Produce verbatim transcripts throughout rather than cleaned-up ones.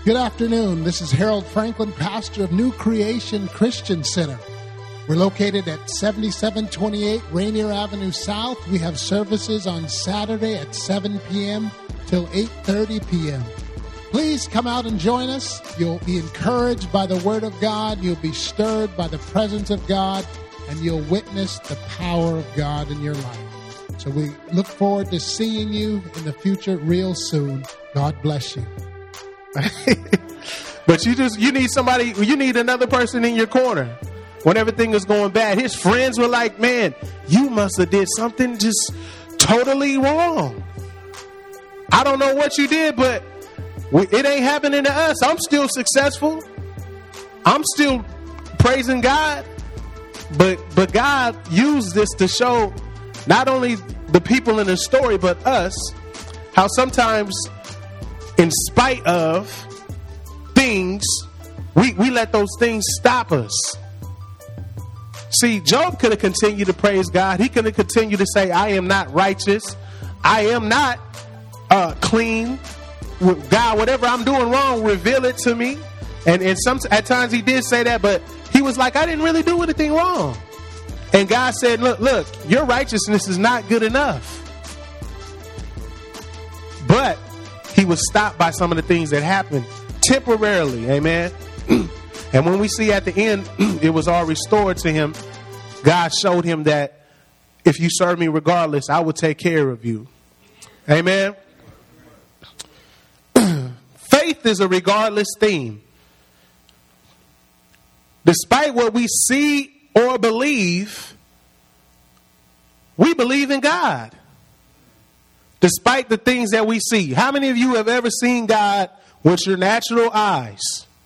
Good afternoon. This is Harold Franklin, pastor of New Creation Christian Center. We're located at seventy-seven twenty-eight Rainier Avenue South. We have services on Saturday at seven p.m. till eight thirty p.m. Please come out and join us. You'll be encouraged by the Word of God. You'll be stirred by the presence of God, and you'll witness the power of God in your life. So we look forward to seeing you in the future real soon. God bless you. But you just, you need somebody, you need another person in your corner when everything is going bad. His friends were like, man, you must have did something just totally wrong. I don't know what you did, but it ain't happening to us. I'm still successful. I'm still praising God. But, but God used this to show not only the people in the story, but us, how sometimes in spite of things, we, we let those things stop us. See, Job could have continued to praise God. He could have continued to say, I am not righteous. I am not uh, clean. God, whatever I'm doing wrong, reveal it to me. And, and some, at times he did say that, but he was like, I didn't really do anything wrong. And God said, look, look, your righteousness is not good enough. But he was stopped by some of the things that happened temporarily. Amen. And when we see at the end, it was all restored to him. God showed him that if you serve me regardless, I will take care of you. Amen. Faith is a regardless theme. Despite what we see or believe, we believe in God. Despite the things that we see. How many of you have ever seen God with your natural eyes?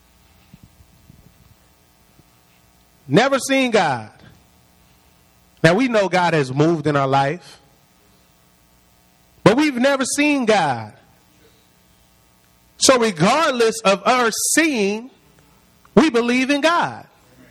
Never seen God. Now we know God has moved in our life, but we've never seen God. So regardless of our seeing, we believe in God.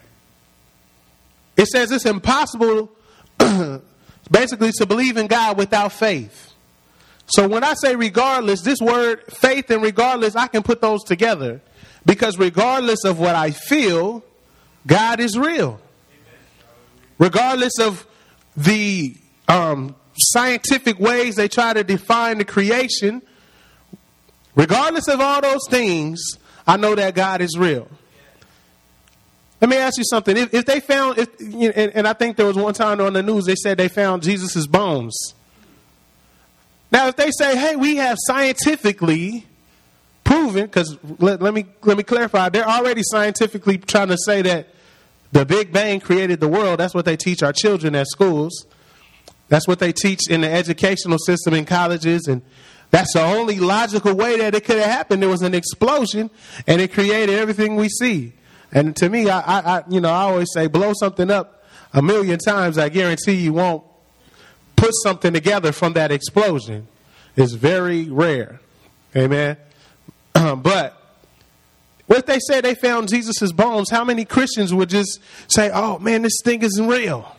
It says it's impossible basically to believe in God without faith. So when I say regardless, this word faith and regardless, I can put those together. Because regardless of what I feel, God is real. Regardless of the um, scientific ways they try to define the creation, regardless of all those things, I know that God is real. Let me ask you something. If, if they found, if, and, and I think there was one time on the news, they said they found Jesus's bones. Now, if they say, hey, we have scientifically proven, because let, let me let me clarify, they're already scientifically trying to say that the Big Bang created the world. That's what they teach our children at schools. That's what they teach in the educational system in colleges. And that's the only logical way that it could have happened. There was an explosion and it created everything we see. And to me, I, I, I you know, I always say, blow something up a million times. I guarantee you won't put something together from that explosion. It's very rare. Amen. But if they say they found Jesus's bones, how many Christians would just say, oh man, this thing isn't real?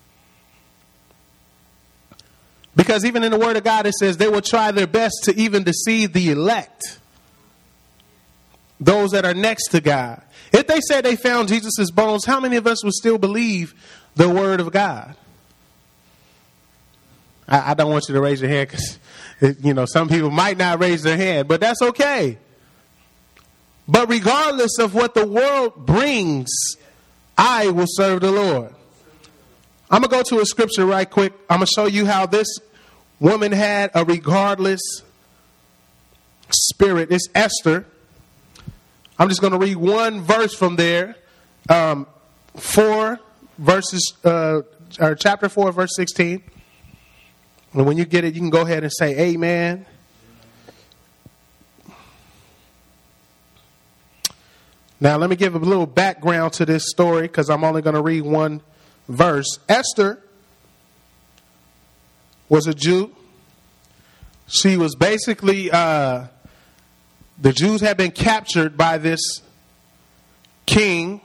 Because even in the Word of God, it says they will try their best to even deceive the elect, those that are next to God. If they said they found Jesus's bones, how many of us would still believe the Word of God? I, I don't want you to raise your hand because, you know, some people might not raise their hand, but that's okay. But regardless of what the world brings, I will serve the Lord. I'm going to go to a scripture right quick. I'm going to show you how this woman had a regardless spirit. It's Esther. I'm just going to read one verse from there. Um, four verses, uh, or chapter four, verse sixteen. And when you get it, you can go ahead and say amen. Now, let me give a little background to this story because I'm only going to read one verse. Esther was a Jew. She was basically, uh, the Jews had been captured by this king.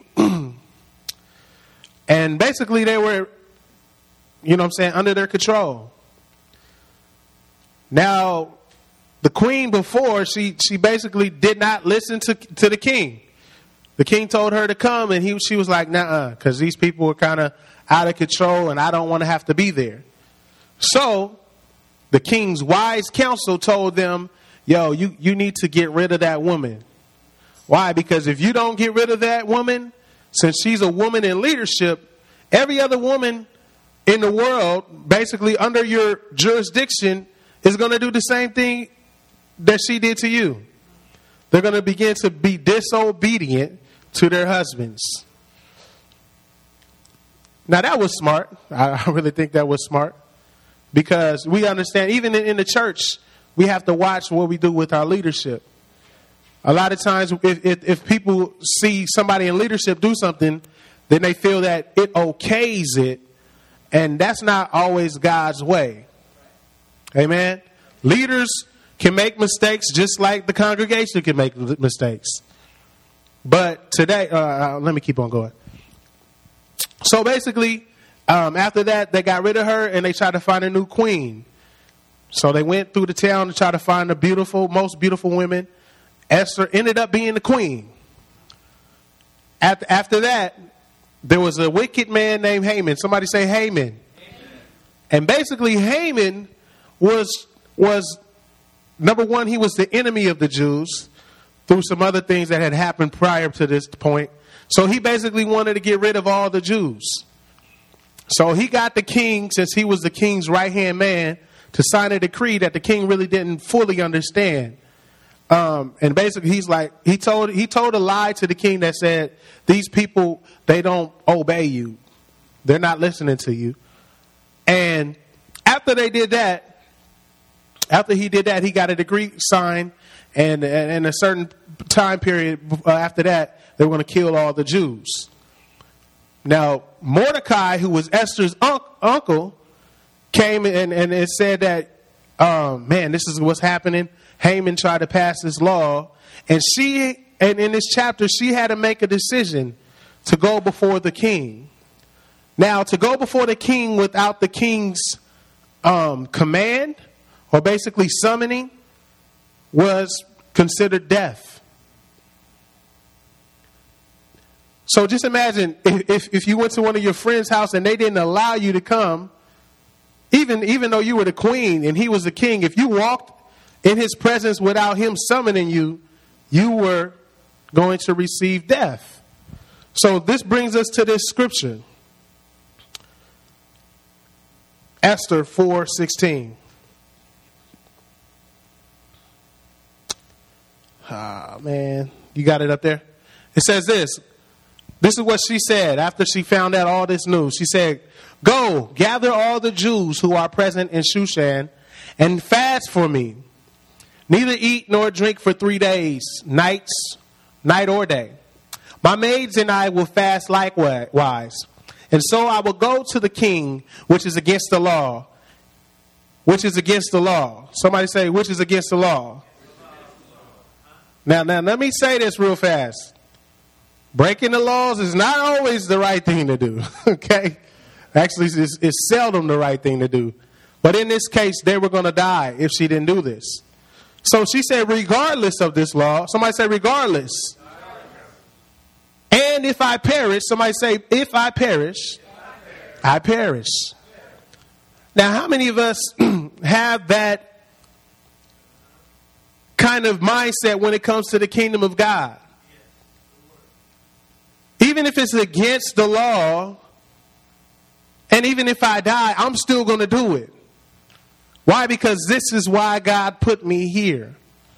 And basically they were, you know what I'm saying, under their control. Now, the queen before, she she basically did not listen to to the king. The king told her to come, and he she was like, "Nuh-uh," because these people were kind of out of control, and I don't want to have to be there. So the king's wise counsel told them, "Yo, you you need to get rid of that woman." Why? Because if you don't get rid of that woman, since she's a woman in leadership, every other woman in the world, basically under your jurisdiction, is going to do the same thing that she did to you. They're going to begin to be disobedient to their husbands. Now, that was smart. I really think that was smart. Because we understand, even in the church, we have to watch what we do with our leadership. A lot of times, if, if, if people see somebody in leadership do something, then they feel that it okays it. And that's not always God's way. Amen. Leaders can make mistakes just like the congregation can make mistakes. But today, uh, let me keep on going. So basically, um, after that, they got rid of her and they tried to find a new queen. So they went through the town to try to find the beautiful, most beautiful women. Esther ended up being the queen. After, after that, there was a wicked man named Haman. Somebody say Haman. Haman. And basically, Haman was was number one. He was the enemy of the Jews through some other things that had happened prior to this point. So he basically wanted to get rid of all the Jews. So he got the king, since he was the king's right hand man, to sign a decree that the king really didn't fully understand. Um, and basically, he's like, he told he told a lie to the king that said, these people, they don't obey you. They're not listening to you. And after they did that, after he did that, he got a decree signed. And in a certain time period after that, they were going to kill all the Jews. Now, Mordecai, who was Esther's un- uncle, came and, and it said that, um, man, this is what's happening. Haman tried to pass this law, and she, and in this chapter, she had to make a decision to go before the king. Now, to go before the king without the king's um, command, or basically summoning, was considered death. So just imagine if, if, if you went to one of your friends' house and they didn't allow you to come, even, even though you were the queen and he was the king, if you walked in his presence without him summoning you, you were going to receive death. So this brings us to this scripture. Esther four sixteen. Ah, man. You got it up there? It says this. This is what she said after she found out all this news. She said, "Go, gather all the Jews who are present in Shushan and fast for me. Neither eat nor drink for three days, nights, night or day. My maids and I will fast likewise. And so I will go to the king, which is against the law." Which is against the law. Somebody say, which is against the law. Now, now, let me say this real fast. Breaking the laws is not always the right thing to do. Okay? Actually, it's, it's seldom the right thing to do. But in this case, they were going to die if she didn't do this. So she said, regardless of this law, somebody say, regardless. And if I perish, somebody say, if I perish, I perish. Now, how many of us have that kind of mindset when it comes to the kingdom of God? Even if it's against the law, and even if I die, I'm still going to do it. Why? Because this is why God put me here.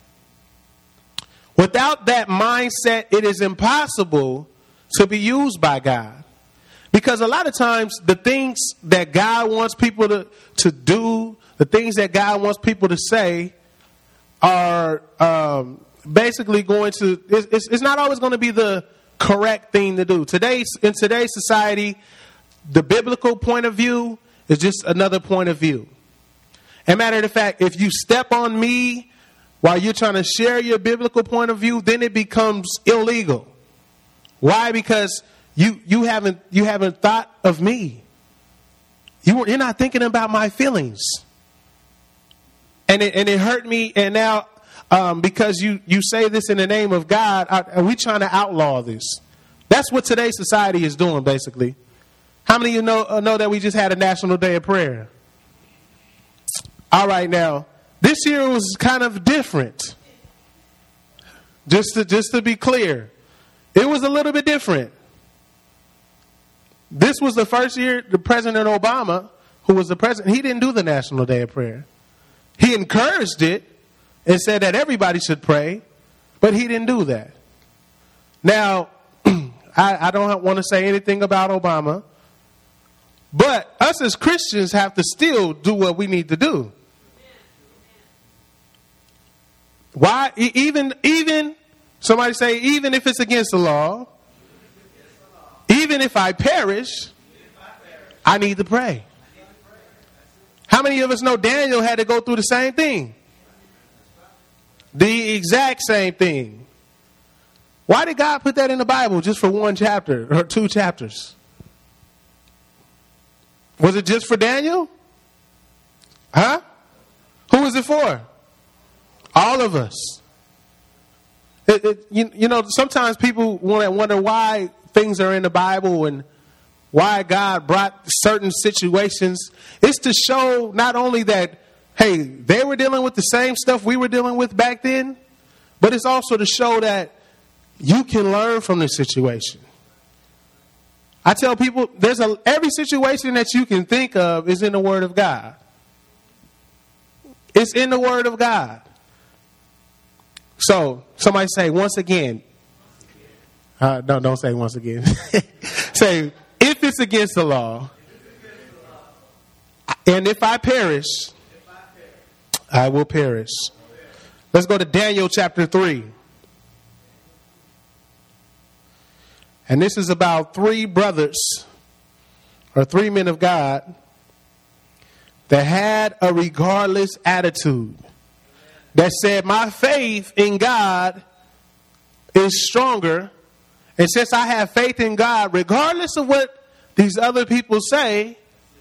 Without that mindset, it is impossible to be used by God. Because a lot of times the things that God wants people to, to do, the things that God wants people to say are um, basically going to, it's, it's not always going to be the correct thing to do. Today's, in today's society, the biblical point of view is just another point of view. And matter of fact, if you step on me while you're trying to share your biblical point of view, then it becomes illegal. Why? Because you you haven't you haven't thought of me. You you're not thinking about my feelings. And it, and it hurt me. And now, um, because you, you say this in the name of God, are, are we trying to outlaw this? That's what today's society is doing, basically. How many of you know, uh, know that we just had a National Day of Prayer? All right, now, this year was kind of different. Just to, just to be clear, it was a little bit different. This was the first year the President Obama, who was the president, he didn't do the National Day of Prayer. He encouraged it and said that everybody should pray, but he didn't do that. Now, I, I don't want to say anything about Obama, but us as Christians have to still do what we need to do. Why? Even, even, somebody say, even if it's against the law, even if I perish, I need to pray. How many of us know Daniel had to go through the same thing? The exact same thing. Why did God put that in the Bible just for one chapter or two chapters? Was it just for Daniel? Huh? Who was it for? All of us. It, it, you, you know, sometimes people want to wonder why things are in the Bible and why God brought certain situations. It's to show not only that, hey, they were dealing with the same stuff we were dealing with back then, but it's also to show that you can learn from the situation. I tell people, there's a every situation that you can think of is in the Word of God. It's in the Word of God. So, somebody say, once again. Uh, no, don't say once again. Say, if it's against the law, and if I perish, I will perish. Let's go to Daniel chapter three. And this is about three brothers, or three men of God, that had a regardless attitude. That said, my faith in God is stronger. And since I have faith in God, regardless of what these other people say,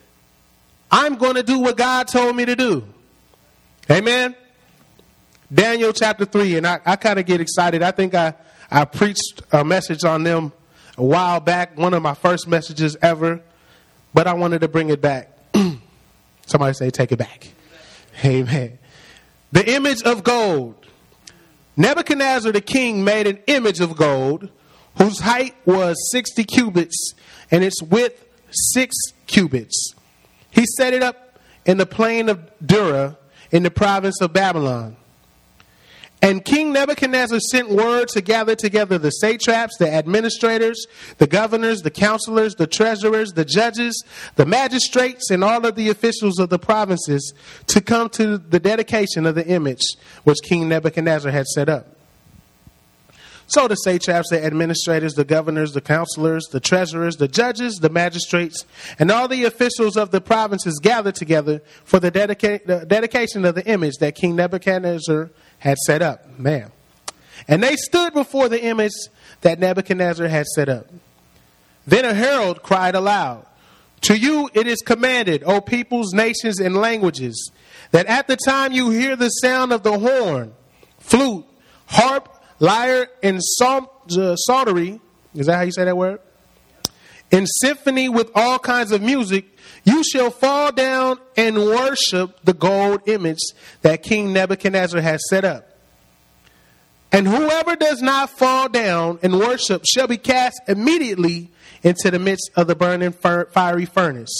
I'm going to do what God told me to do. Amen. Daniel chapter three. And I, I kind of get excited. I think I, I preached a message on them a while back. One of my first messages ever. But I wanted to bring it back. Somebody say, take it back. Amen. The image of gold. Nebuchadnezzar the king made an image of gold whose height was sixty cubits and its width six cubits. He set it up in the plain of Dura in the province of Babylon. And King Nebuchadnezzar sent word to gather together the satraps, the administrators, the governors, the counselors, the treasurers, the judges, the magistrates, and all of the officials of the provinces to come to the dedication of the image which King Nebuchadnezzar had set up. So the satraps, the administrators, the governors, the counselors, the treasurers, the judges, the magistrates, and all the officials of the provinces gathered together for the, dedica- the dedication of the image that King Nebuchadnezzar had set up. Man. And they stood before the image that Nebuchadnezzar had set up. Then a herald cried aloud, "To you it is commanded, O peoples, nations, and languages, that at the time you hear the sound of the horn, flute, harp, lyre, and psalm, uh, psaltery," is that how you say that word? "In symphony with all kinds of music, you shall fall down and worship the gold image that King Nebuchadnezzar has set up. And whoever does not fall down and worship shall be cast immediately into the midst of the burning fiery furnace."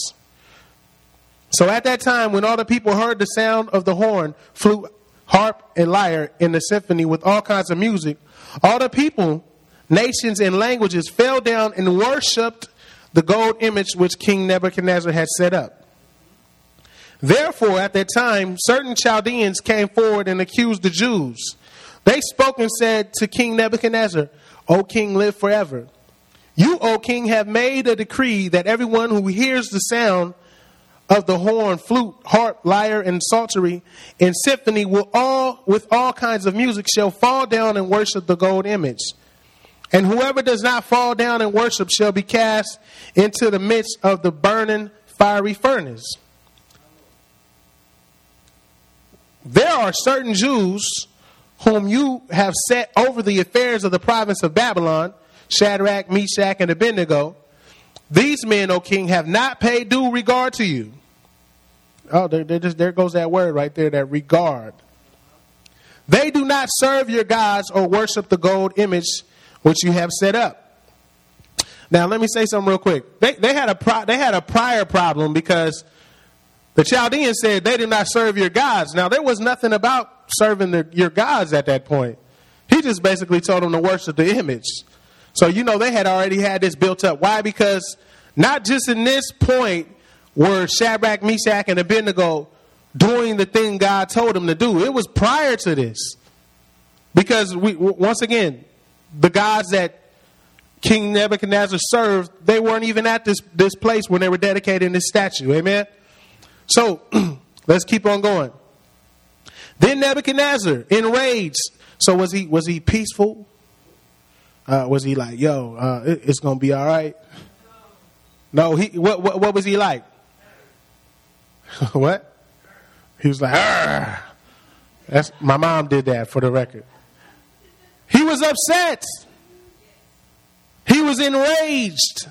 So at that time, when all the people heard the sound of the horn, flute, harp, and lyre in the symphony with all kinds of music, all the people, nations, and languages fell down and worshipped the gold image which King Nebuchadnezzar had set up. Therefore, at that time, certain Chaldeans came forward and accused the Jews. They spoke and said to King Nebuchadnezzar, "O king, live forever. You, O king, have made a decree that everyone who hears the sound of the horn, flute, harp, lyre, and psaltery in symphony will all, with all kinds of music shall fall down and worship the gold image. And whoever does not fall down and worship shall be cast into the midst of the burning fiery furnace." there are certain Jews whom you have set over the affairs of the province of Babylon, Shadrach, Meshach, and Abednego. These men, O king, have not paid due regard to you. Oh, they're, they're just, there goes that word right there, that regard. They do not serve your gods or worship the gold image which you have set up. Now, let me say something real quick. They, they had a pro, they had a prior problem because the Chaldeans said they did not serve your gods. Now, there was nothing about serving the, your gods at that point. He just basically told them to worship the image. So, you know, they had already had this built up. Why? Because not just in this point were Shadrach, Meshach, and Abednego doing the thing God told them to do. It was prior to this. Because, we once again, the gods that King Nebuchadnezzar served, they weren't even at this, this place when they were dedicating this statue. Amen? So, let's keep on going. Then Nebuchadnezzar, enraged. So was he was he peaceful? Uh, was he like, yo, uh, it, it's going to be all right? No, he. What, what, what was he like? What? He was like, argh. That's, my mom did that for the record. He was upset. He was enraged.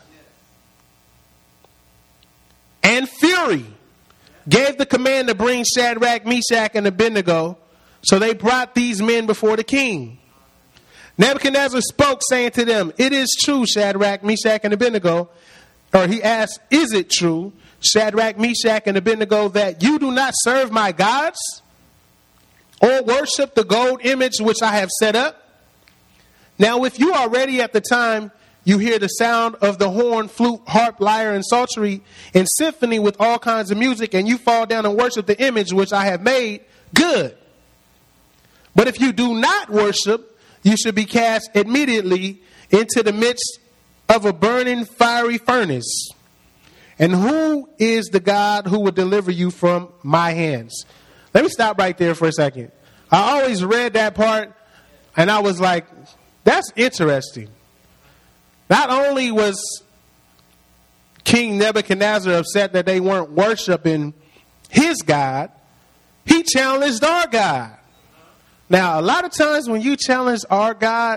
And fury gave the command to bring Shadrach, Meshach, and Abednego. So they brought these men before the king. Nebuchadnezzar spoke, saying to them, it is true, Shadrach, Meshach, and Abednego. Or he asked, is it true, Shadrach, Meshach, and Abednego, that you do not serve my gods or worship the gold image which I have set up? Now, if you are ready at the time you hear the sound of the horn, flute, harp, lyre, and psaltery, and symphony with all kinds of music, and you fall down and worship the image which I have made, good. But if you do not worship, you should be cast immediately into the midst of a burning fiery furnace. And who is the God who will deliver you from my hands? Let me stop right there for a second. I always read that part, and I was like, that's interesting. Not only was King Nebuchadnezzar upset that they weren't worshiping his God, he challenged our God. Now, a lot of times when you challenge our God,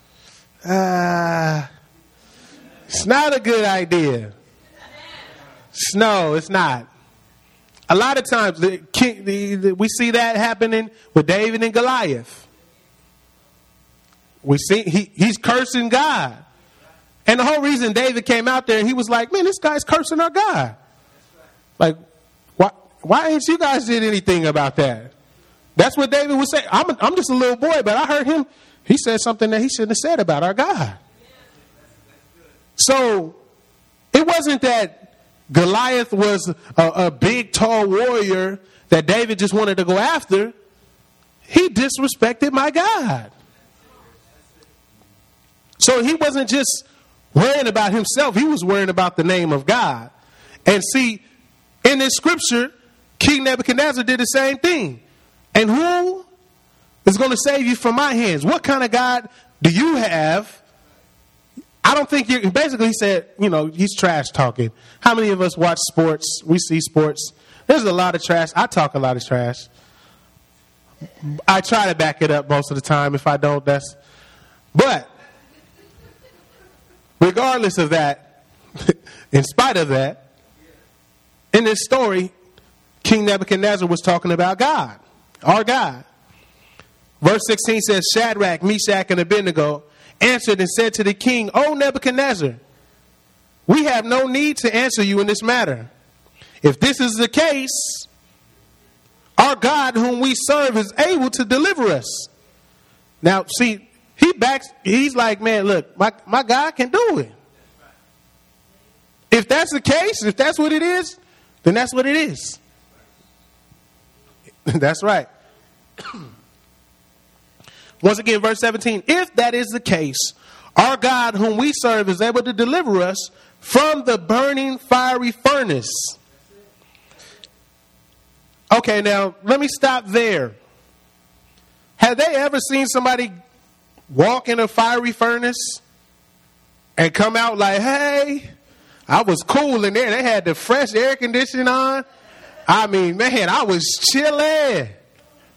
uh, it's not a good idea. No, it's not. A lot of times the king, the, the, we see that happening with David and Goliath. We see he, he's cursing God. And the whole reason David came out there, he was like, man, this guy's cursing our God. Like, why, why ain't you guys did anything about that? That's what David was saying. I'm, a, I'm just a little boy, but I heard him. He said something that he shouldn't have said about our God. So it wasn't that Goliath was a, a big, tall warrior that David just wanted to go after. He disrespected my God. So he wasn't just worrying about himself. He was worrying about the name of God. And see, in this scripture, King Nebuchadnezzar did the same thing. And who is going to save you from my hands? What kind of God do you have? I don't think you basically he said, you know, he's trash talking. How many of us watch sports? We see sports. There's a lot of trash. I talk a lot of trash. I try to back it up most of the time. If I don't, that's. But regardless of that, in spite of that, in this story, King Nebuchadnezzar was talking about God, our God. Verse sixteen says, Shadrach, Meshach, and Abednego answered and said to the king, O Nebuchadnezzar, we have no need to answer you in this matter. If this is the case, our God whom we serve is able to deliver us. Now, see, he backs, he's like, man, look, my, my God can do it. If that's the case, if that's what it is, then that's what it is. That's right. Once again, verse seventeen, if that is the case, our God whom we serve is able to deliver us from the burning fiery furnace. Okay, now let me stop there. Have they ever seen somebody walk in a fiery furnace and come out like, hey, I was cool in there. They had the fresh air conditioning on. I mean, man, I was chilling.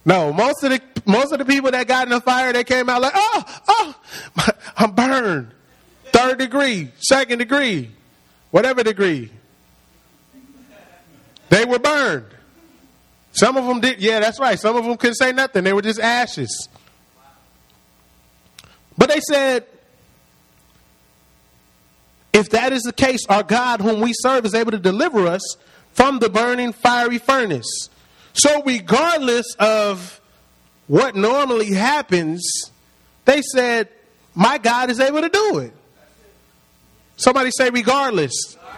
No, most of the most of the people that got in the fire, they came out like, oh, oh, I'm burned. Third degree, second degree, whatever degree. They were burned. Some of them did. Yeah, that's right. Some of them couldn't say nothing. They were just ashes. But they said, if that is the case, our God whom we serve is able to deliver us from the burning fiery furnace. So regardless of what normally happens, they said, my God is able to do it. Somebody say regardless.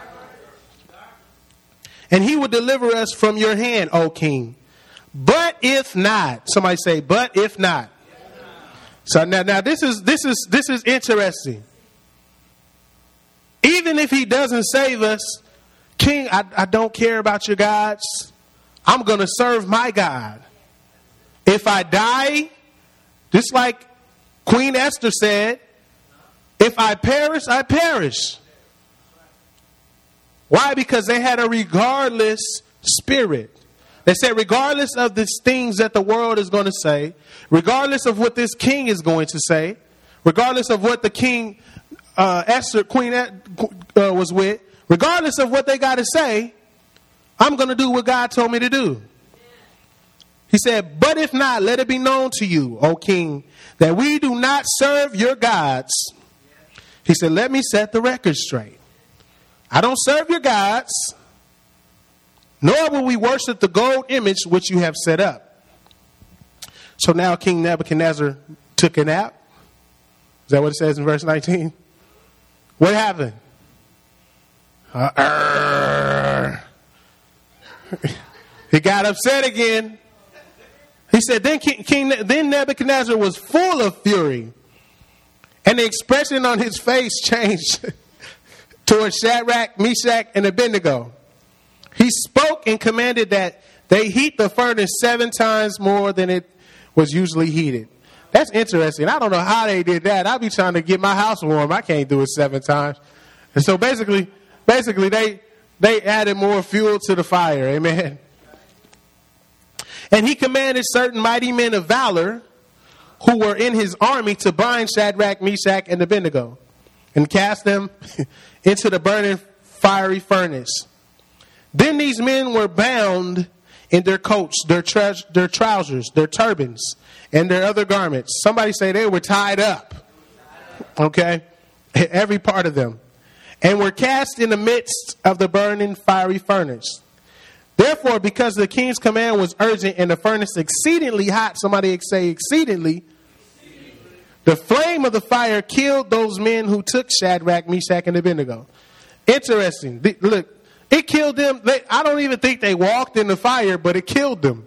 And he will deliver us from your hand, O king. But if not, somebody say, but if not. So now, now this is this is this is interesting. Even if he doesn't save us, King, I, I don't care about your gods. I'm going to serve my God. If I die, just like Queen Esther said, if I perish, I perish. Why? Because they had a regardless spirit. They said regardless of the things that the world is going to say, regardless of what this king is going to say, regardless of what the king, uh, Esther, Queen uh, was with, regardless of what they got to say, I'm going to do what God told me to do. He said, but if not, let it be known to you, O king, that we do not serve your gods. He said, let me set the record straight. I don't serve your gods, nor will we worship the gold image which you have set up. So now King Nebuchadnezzar took a nap. Is that what it says in verse nineteen? What happened? Uh, he got upset again. He said, then, King, King, then Nebuchadnezzar was full of fury, and the expression on his face changed towards Shadrach, Meshach, and Abednego. He spoke and commanded that they heat the furnace seven times more than it was usually heated. That's interesting. I don't know how they did that. I'll be trying to get my house warm. I can't do it seven times. And so basically, basically they they added more fuel to the fire. Amen. And he commanded certain mighty men of valor who were in his army to bind Shadrach, Meshach, and Abednego and cast them into the burning fiery furnace. Then these men were bound in their coats, their, tre- their trousers, their turbans, and their other garments. Somebody say they were tied up. Okay? Every part of them. And were cast in the midst of the burning fiery furnace. Therefore, because the king's command was urgent and the furnace exceedingly hot, somebody say exceedingly, the flame of the fire killed those men who took Shadrach, Meshach, and Abednego. Interesting. Look, it killed them. They, I don't even think they walked in the fire, but it killed them.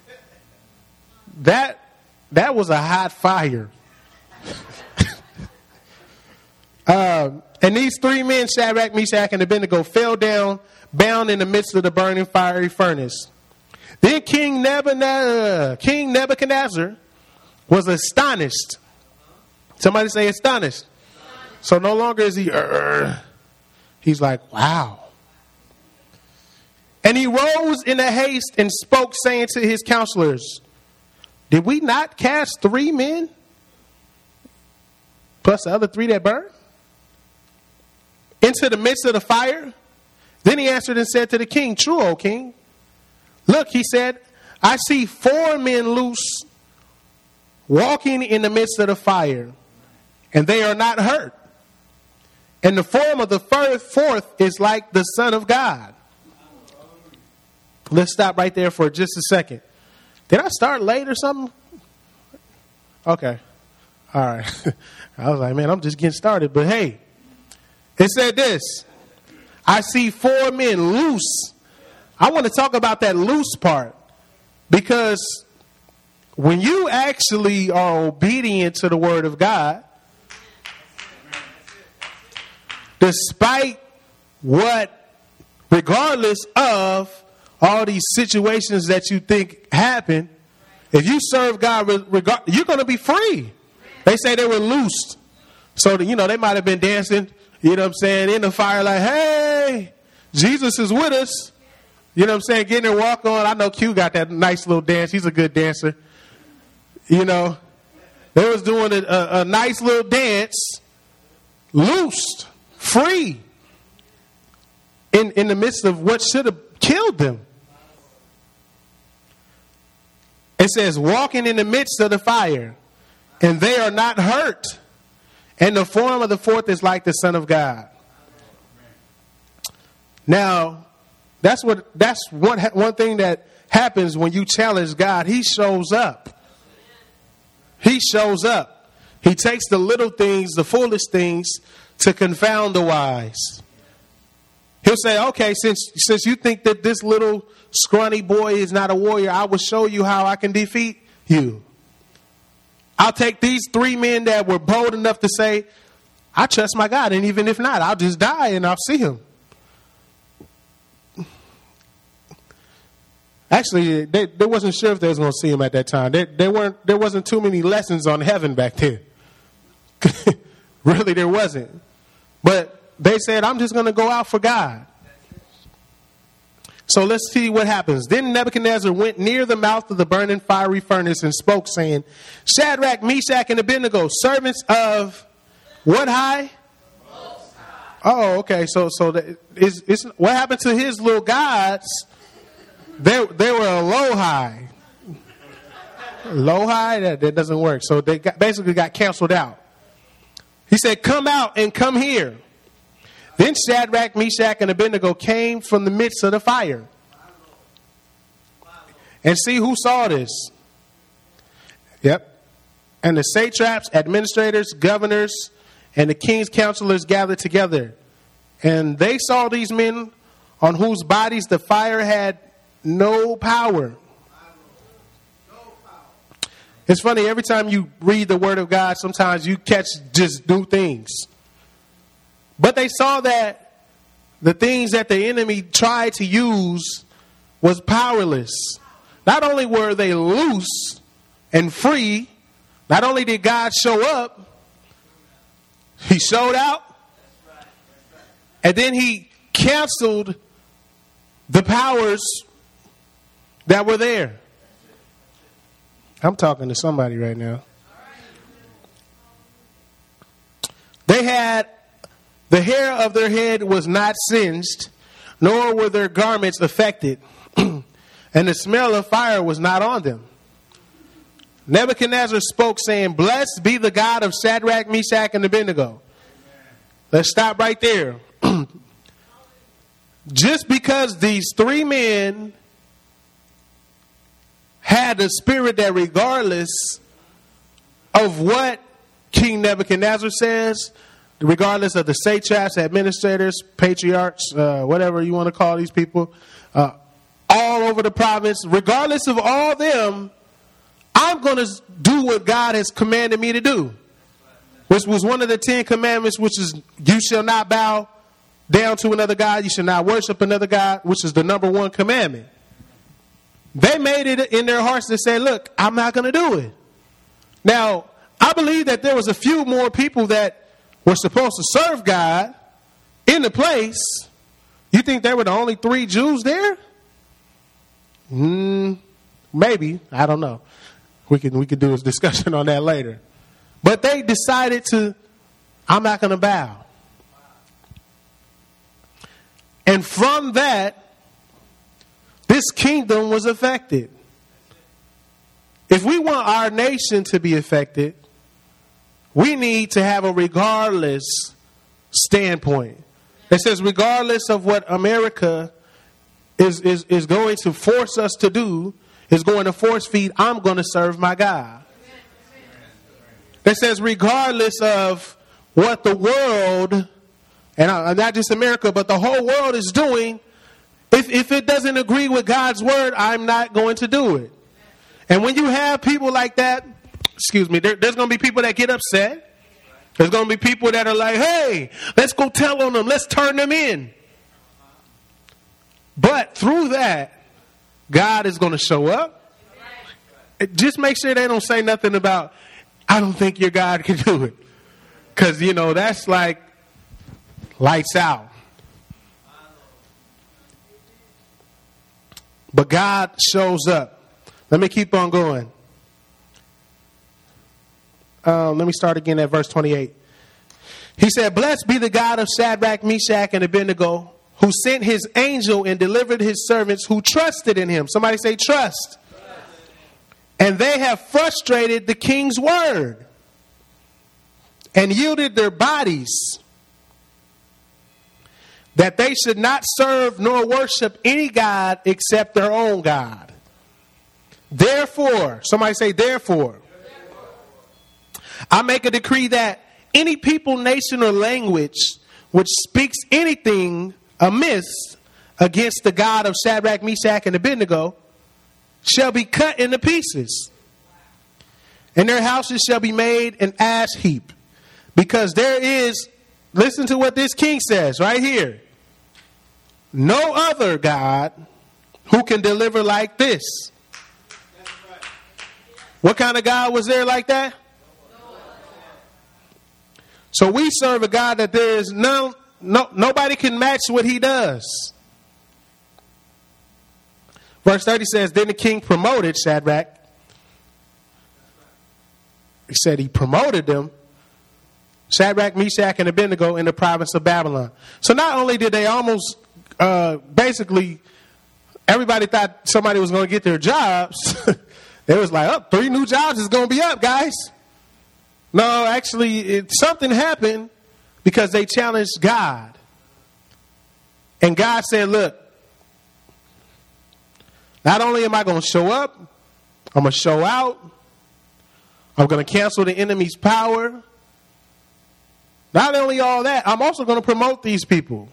That that was a hot fire. um, and these three men, Shadrach, Meshach, and Abednego, fell down, bound in the midst of the burning fiery furnace. Then King Nebuchadnezzar, King Nebuchadnezzar was astonished. Somebody say astonished. So no longer is he, uh, he's like, wow. And he rose in a haste and spoke, saying to his counselors, did we not cast three men? Plus the other three that burned? Into the midst of the fire? Then he answered and said to the king, true, O king. Look, he said, I see four men loose walking in the midst of the fire, and they are not hurt. And the form of the fourth is like the Son of God. Let's stop right there for just a second. Did I start late or something? Okay. All right. I was like, man, I'm just getting started. But hey, it said this. I see four men loose. I want to talk about that loose part. Because when you actually are obedient to the word of God, despite what, regardless of all these situations that you think happen, if you serve God, regard, you're going to be free. They say they were loosed. So, that, you know, they might have been dancing, you know what I'm saying, in the fire like, hey, Jesus is with us. You know what I'm saying, getting their walk on. I know Q got that nice little dance. He's a good dancer. You know, they was doing a, a, a nice little dance, loosed, free, in, in the midst of what should have killed them. It says, walking in the midst of the fire, and they are not hurt. And the form of the fourth is like the Son of God. Now, that's what that's one one thing that happens when you challenge God. He shows up. He shows up. He takes the little things, the foolish things, to confound the wise. He'll say, okay, since since you think that this little scrawny boy is not a warrior, I will show you how I can defeat you. I'll take these three men that were bold enough to say, I trust my God, and even if not, I'll just die and I'll see him. Actually, they, they wasn't sure if they was going to see him at that time. They, they weren't. There wasn't too many lessons on heaven back then. Really, there wasn't. But they said, I'm just going to go out for God. So let's see what happens. Then Nebuchadnezzar went near the mouth of the burning fiery furnace and spoke, saying, Shadrach, Meshach, and Abednego, servants of what high? Oh, okay. So, so the, is, is what happened to his little gods? They they were a low high. Low high? That, that doesn't work. So they got, basically got canceled out. He said, come out and come here. Then Shadrach, Meshach, and Abednego came from the midst of the fire. And see who saw this. Yep. And the satraps, administrators, governors, and the king's counselors gathered together. And they saw these men on whose bodies the fire had no power. It's funny, every time you read the word of God, sometimes you catch just new things. But they saw that the things that the enemy tried to use was powerless. Not only were they loose and free, not only did God show up, he showed out, and then he canceled the powers that were there. I'm talking to somebody right now. They had, the hair of their head was not singed, nor were their garments affected, and the smell of fire was not on them. Nebuchadnezzar spoke, saying, blessed be the God of Shadrach, Meshach, and Abednego. Let's stop right there. Just because these three men had a spirit that regardless of what King Nebuchadnezzar says, regardless of the satraps, administrators, patriarchs, uh, whatever you want to call these people, uh, all over the province, regardless of all them, I'm going to do what God has commanded me to do, which was one of the Ten Commandments, which is you shall not bow down to another God. You shall not worship another God, which is the number one commandment. They made it in their hearts to say, look, I'm not going to do it. Now, I believe that there was a few more people that were supposed to serve God in the place. You think they were the only three Jews there? Mm, maybe. I don't know. We could, we could do a discussion on that later. But they decided to, I'm not going to bow. And from that, this kingdom was affected. If we want our nation to be affected, we need to have a regardless standpoint. It says regardless of what America is, is, is going to force us to do, is going to force feed, I'm going to serve my God. It says regardless of what the world, and not just America, but the whole world is doing, if, if it doesn't agree with God's word, I'm not going to do it. And when you have people like that, excuse me, there, there's going to be people that get upset. There's going to be people that are like, hey, let's go tell on them. Let's turn them in. But through that, God is going to show up. Just make sure they don't say nothing about, I don't think your God can do it. Because, you know, that's like lights out. But God shows up. Let me keep on going. Um, let me start again at verse twenty-eight. He said, blessed be the God of Shadrach, Meshach, and Abednego, who sent his angel and delivered his servants who trusted in him. Somebody say trust. Trust. And they have frustrated the king's word and yielded their bodies that they should not serve nor worship any God except their own God. Therefore, somebody say therefore, therefore, I make a decree that any people, nation, or language which speaks anything amiss against the God of Shadrach, Meshach, and Abednego shall be cut into pieces, and their houses shall be made an ash heap, because there is, listen to what this king says right here, no other God who can deliver like this. What kind of God was there like that? So we serve a God that there is none, no, nobody can match what he does. Verse thirty says, then the king promoted Shadrach. He said he promoted them, Shadrach, Meshach, and Abednego, in the province of Babylon. So not only did they almost, uh, basically, everybody thought somebody was going to get their jobs. It was like, oh, three new jobs is going to be up, guys. No, actually, it, something happened because they challenged God. And God said, look, not only am I going to show up, I'm going to show out. I'm going to cancel the enemy's power. Not only all that, I'm also going to promote these people.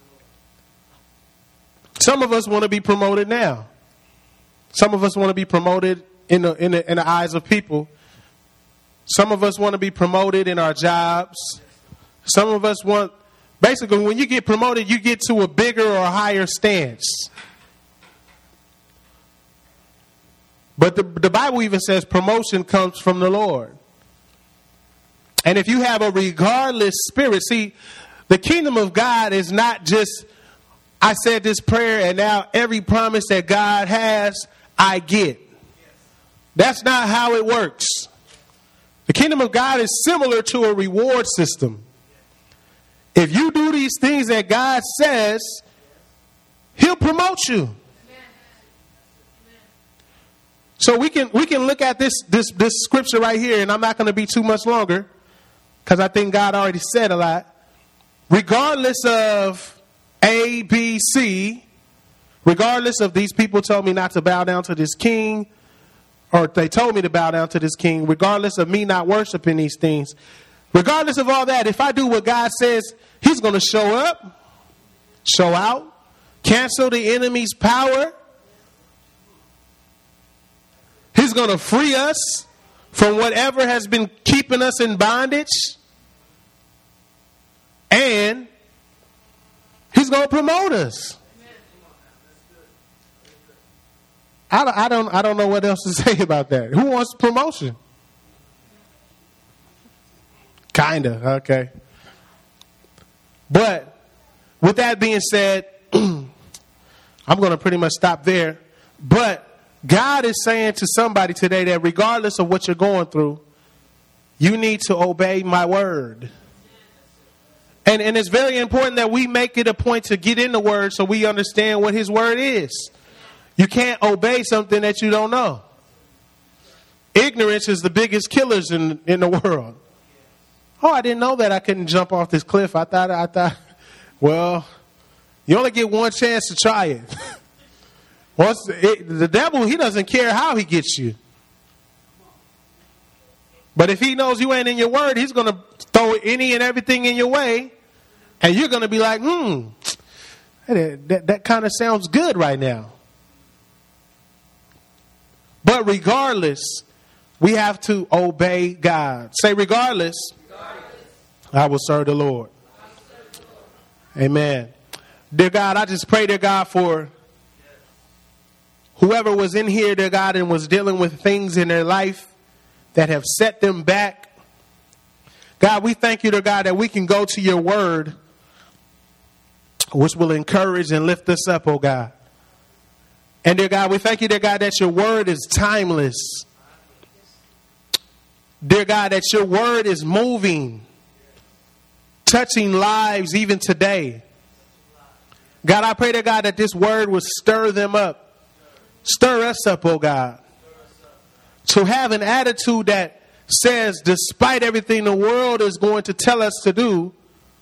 Some of us want to be promoted now. Some of us want to be promoted in the, in the, in the eyes of people. Some of us want to be promoted in our jobs. Some of us want, basically, when you get promoted, you get to a bigger or higher stance. But the, the Bible even says promotion comes from the Lord. And if you have a regardless spirit, see, the kingdom of God is not just, I said this prayer and now every promise that God has, I get. That's not how it works. The kingdom of God is similar to a reward system. If you do these things that God says, he'll promote you. So we can we can look at this this this scripture right here, and I'm not going to be too much longer because I think God already said a lot. Regardless of A, B, C, regardless of these people told me not to bow down to this king, or they told me to bow down to this king, regardless of me not worshiping these things, regardless of all that, if I do what God says, he's going to show up, show out, cancel the enemy's power. He's going to free us from whatever has been keeping us in bondage. And he's going to promote us. I don't, I don't, I don't know what else to say about that. Who wants promotion? Kinda, okay. But with that being said, I'm going to pretty much stop there. But God is saying to somebody today that regardless of what you're going through, you need to obey my word. And, and it's very important that we make it a point to get in the word so we understand what his word is. You can't obey something that you don't know. Ignorance is the biggest killers in, in the world. Oh, I didn't know that I couldn't jump off this cliff. I thought, I thought, well, you only get one chance to try it. Once it, the devil, he doesn't care how he gets you. But if he knows you ain't in your word, he's going to throw any and everything in your way. And you're going to be like, hmm, that, that, that kind of sounds good right now. But regardless, we have to obey God. Say regardless, regardless. I will serve the Lord. Serve the Lord. Amen. Dear God, I just pray, dear God, for whoever was in here, dear God, and was dealing with things in their life that have set them back. God, we thank you, dear God, that we can go to your word, which will encourage and lift us up, oh God. And dear God, we thank you, dear God, that your word is timeless. dear God, that your word is moving, touching lives even today. God, I pray to God that this word would stir them up. Stir us up, oh God. To have an attitude that says, despite everything the world is going to tell us to do,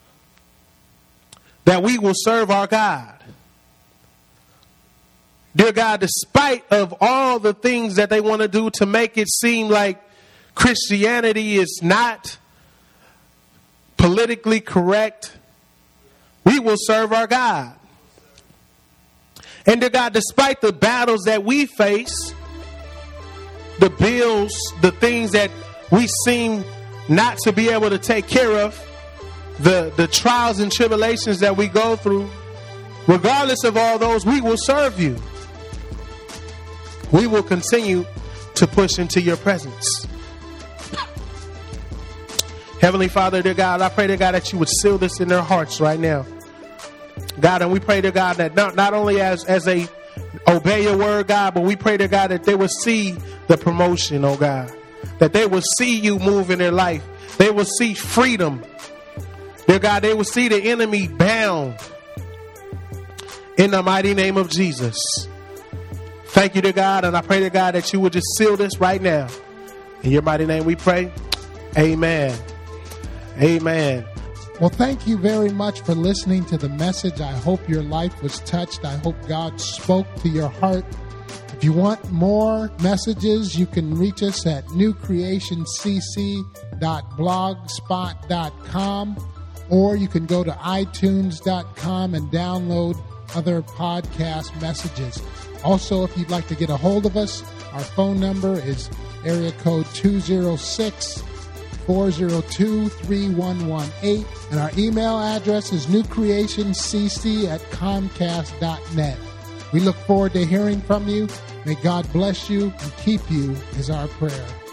that we will serve our God. Dear God, despite of all the things that they want to do to make it seem like Christianity is not politically correct, we will serve our God. And dear God, despite the battles that we face, the bills, the things that we seem not to be able to take care of, the, the trials and tribulations that we go through, regardless of all those, we will serve you. We will continue to push into your presence. Heavenly Father, dear God, I pray, dear God, that you would seal this in their hearts right now. God, and we pray, dear God, that not, not only as, as they obey your word, God, but we pray, dear God, that they will see the promotion, oh God. That they will see you move in their life. They will see freedom. Dear God, they will see the enemy bound. In the mighty name of Jesus. Thank you, dear God, and I pray, dear God, that you would just seal this right now. In your mighty name we pray. Amen. Amen. Well, thank you very much for listening to the message. I hope your life was touched. I hope God spoke to your heart. If you want more messages, you can reach us at new creation c c dot blogspot dot com, or you can go to i tunes dot com and download other podcast messages. Also, if you'd like to get a hold of us, our phone number is area code two oh six, four oh two, three one one eight, and our email address is new creation c c at comcast dot net. We look forward to hearing from you. May God bless you and keep you is our prayer.